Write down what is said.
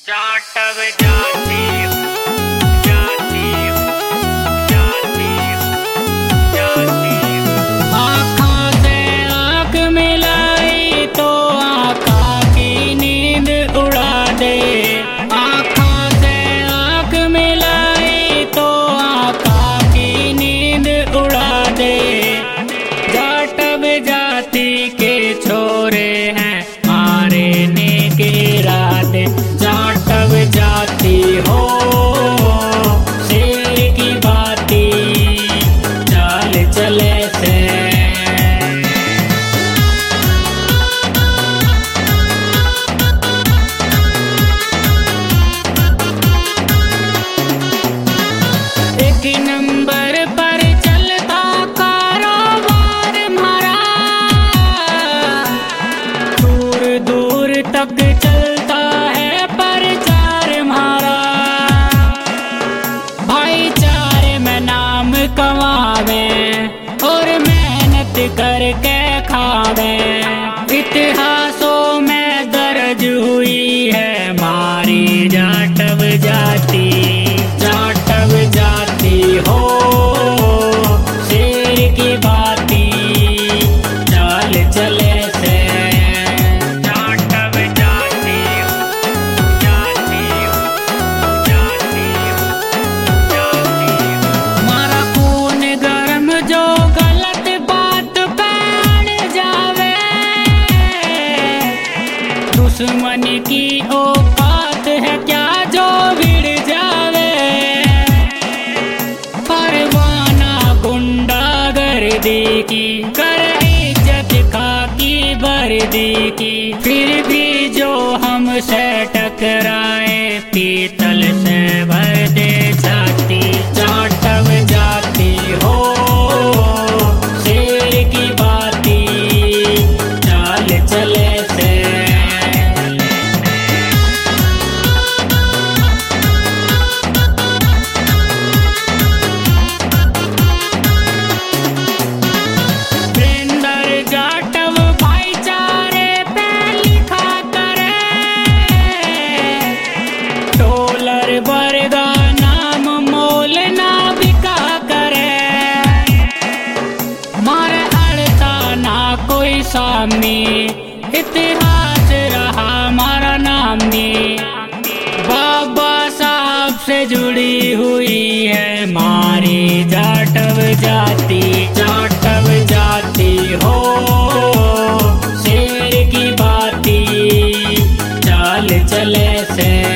जाटव जाती जाती जाती जाती आँखों से आँख मिलाई तो आका की नींद उड़ा दे। आँखों से आँख मिलाई तो आका की नींद उड़ा दे। जाटव जाति के छोरे हैं मारने के इरादे। जाटव जाति हो शेर की बाती चाल चले से। एक नंबर पर चलता कारोबार हमारा, दूर दूर तक चलता है प्रचार हमारा। भाईचारे में नाम कमावे और मेहनत करके खावे। इतिहासों में दर्ज हुई है हमारी जाटव जाति। जाटव जाति हो शेर की बाती चाल चले से। जाटव जाती जाती जाती जाती हमारा खून गर्म जो गलत बात पैण जावे। दुश्मन की औकात है क्या जो भिड़ जावे। परवाना गुंडागर्दी की कर इज्जत खाकी वर्दी की। फिर भी जो हमसे टकराए पीतल से भर दे छाती। जाटव जाति हो शेर की बाती चाल चले से। प्रेंदर जाटव भाईचारे पे लिखा करे। डॉलर बरगा नाम मोल ना बिका करे। मारे अड़ता ना कोई सामी इतिहास रहा हमारा नामी। बाबा साहब से जुड़ी हुई है हमारी जाटव जाति। जाटव जाति हो शेर की बाती चाल चले से।